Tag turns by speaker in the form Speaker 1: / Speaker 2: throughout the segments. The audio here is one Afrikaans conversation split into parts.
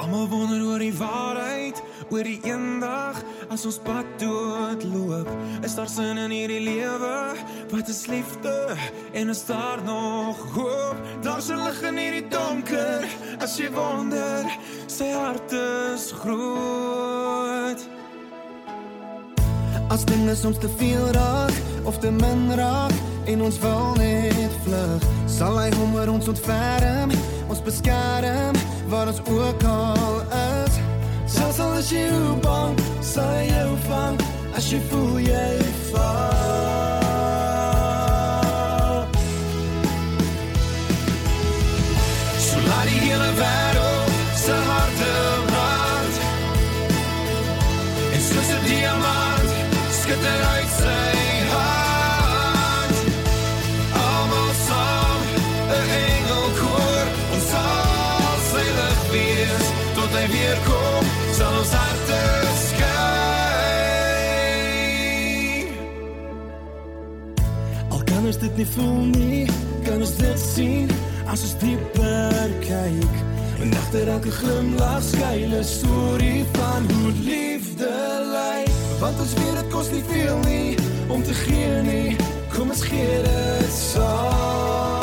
Speaker 1: Almal wonder oor die waarheid, oor die eendag, as ons pad doodloop. Is daar sin in hierdie lewe? Wat is liefde? En is daar nog hoop? Daar's 'n lig in hierdie donker, as jy wonder, sy hart is groot.
Speaker 2: As dinge soms te veel raak, of te min raak, en ons wil net vlug, sal hy hom oor ons ontferm, ons beskerm, waar ons ook al is. Selfs al is jy hoe bang, sal hy jou vang, as jy voel jy val. So laat die hele wêreld sy harte brand, en soos 'n diamant, skitter uit sy hand. Almal saam, 'n engelkoor, ons sal sy lig wees, tot hy weer kom, sal ons harte skyn. Al kan ons dit nie voel nie, kan ons dit sien, as ons dieper kyk. En agter elke glimlach skuil 'n storie van hoe liefde lyk. Want ons weet het kost nie veel nie, om te gee nie, kom ons gee dit saam.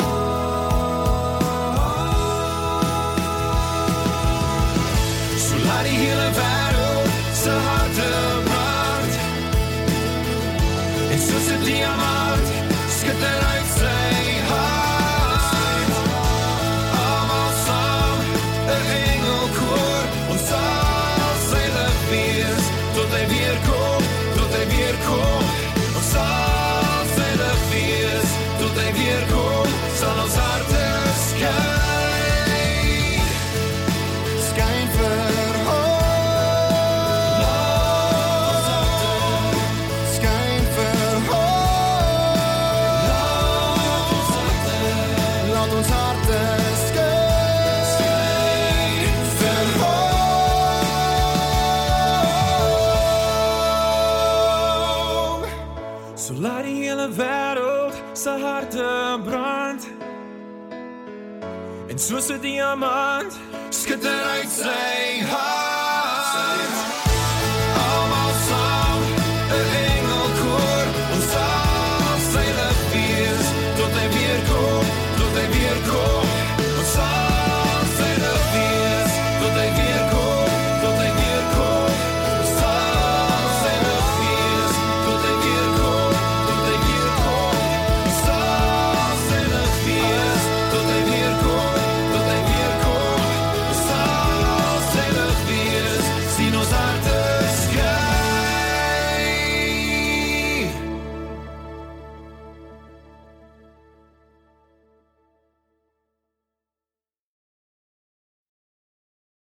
Speaker 2: So laat die hele wêreld sy harte brand, en soos 'n diamant, skitter uit sy hand. Almal saam, 'n engelkoor, ons sal sy lig wees, tot hy weer kom, tot hy weer kom. Ons sal sy lig wees, tot hy weer kom, sal ons harte skyn. Skyn vir ons, laat ons harte, skyn vir ons, laat ons harte skyn vir ons.
Speaker 1: So laat die hele wêreld sy harte brand, en soos 'n diamant, skitter uit sy hand.